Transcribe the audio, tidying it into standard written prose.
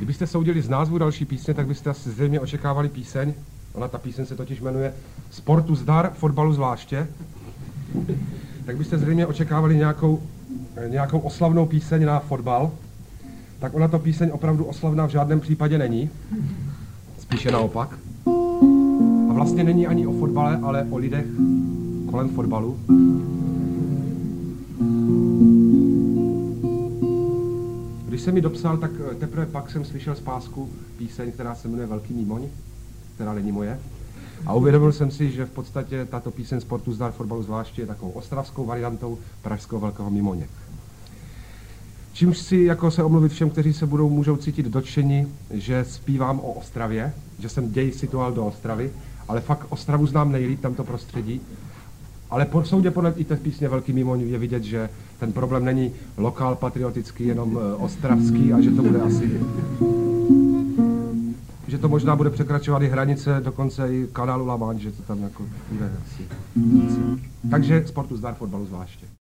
Kdybyste soudili z názvu další písně, tak byste asi zřejmě očekávali píseň. Ona ta píseň se totiž jmenuje Sportu zdar, fotbalu zvláště. Tak byste zřejmě očekávali nějakou oslavnou píseň na fotbal. Tak ona to píseň opravdu oslavná v žádném případě není. Spíše naopak. A vlastně není ani o fotbale, ale o lidech kolem fotbalu. Když jsem ji dopsal, tak teprve pak jsem slyšel z pásku píseň, která se jmenuje Velký Mimoň, která není moje. A uvědomil jsem si, že v podstatě tato píseň Sportu zdar, fotbalu zvláště je takovou ostravskou variantou pražského Velkého Mimoně. Čímž si jako se omluvit všem, kteří se můžou cítit dotčeni, že zpívám o Ostravě, že jsem děj situoval do Ostravy, ale fakt Ostravu znám nejlíp, tamto prostředí. Ale po soudě podle i té písně Velký Mimoň je vidět, že ten problém není lokál patriotický, jenom ostravský a že to bude asi... že to možná bude překračovat i hranice, dokonce i kanálu La Manche, že to tam jako bude asi... Takže Sportu zdar, fotbalu zvláště.